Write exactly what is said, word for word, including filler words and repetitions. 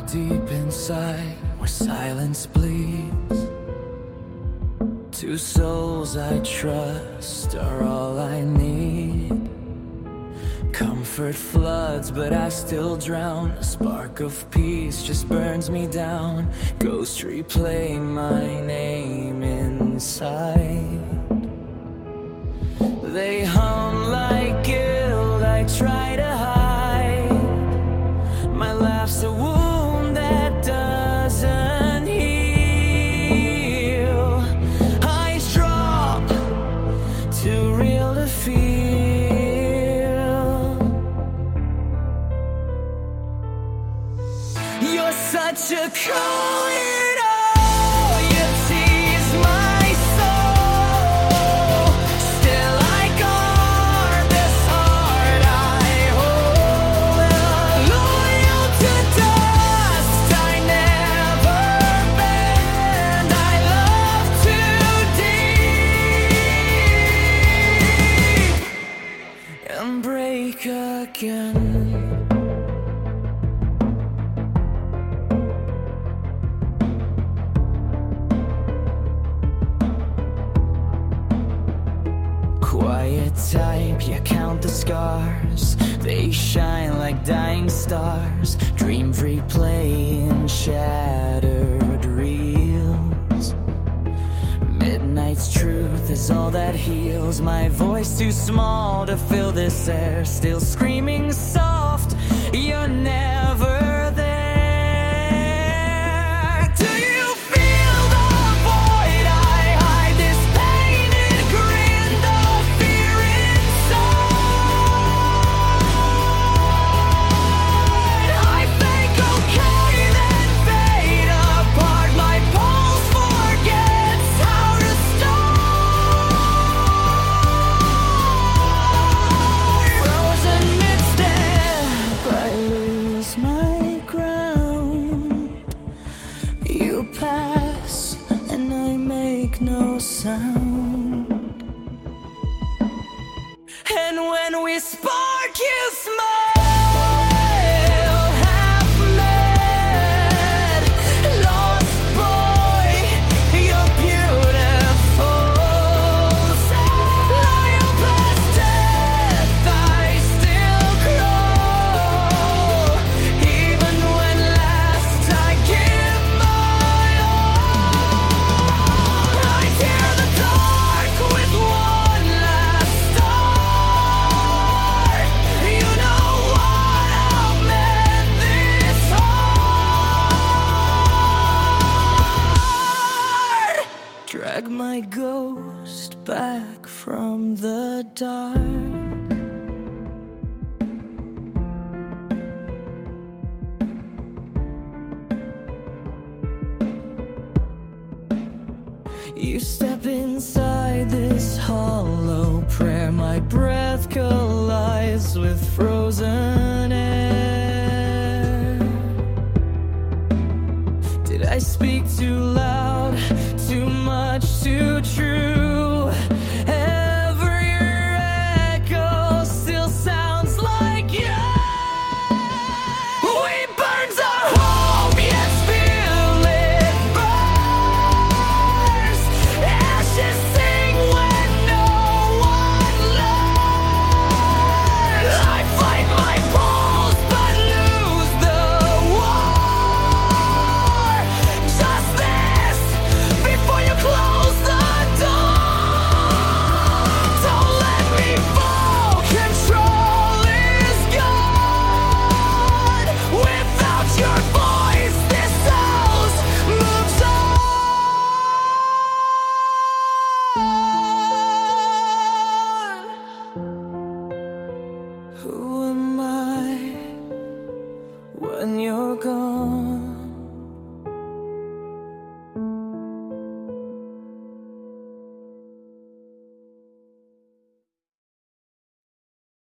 deep inside where silence bleeds. Two souls I trust are all I need. Comfort floods, but I still drown. A spark of peace just burns me down. Ghosts replay my name inside. They hum like guilt I try to hide. My laugh's a wound that doesn't heal. Eyes drop, too real to feel. You're such a cold, oh, you tease my soul. Still I guard this heart I hold. Loyal to dust, I never bend. I love too deep and break again. Quiet type, you count the scars. They shine like dying stars. Dream replay in shattered reels. Midnight's truth is all that heals. My voice too small to fill this air. Still screaming soft, you're never there. Do you feel the void I hide? This painted grin, the fear inside. I fake okay, then fade apart. My pulse forgets how to start. Frozen mid-step, I lose my ground. You pass, and I make no sound. And when we spark, you smile. Half mad, lost boy, you're beautiful. Loyal past death, I still crawl. Even when last I give my all, I tear the dark with one last start. You know what I'll mend this heart. Drag my ghost back from the dark. You step inside this hollow prayer. My breath collides with frozen air. Did I speak too loud, too much, too true?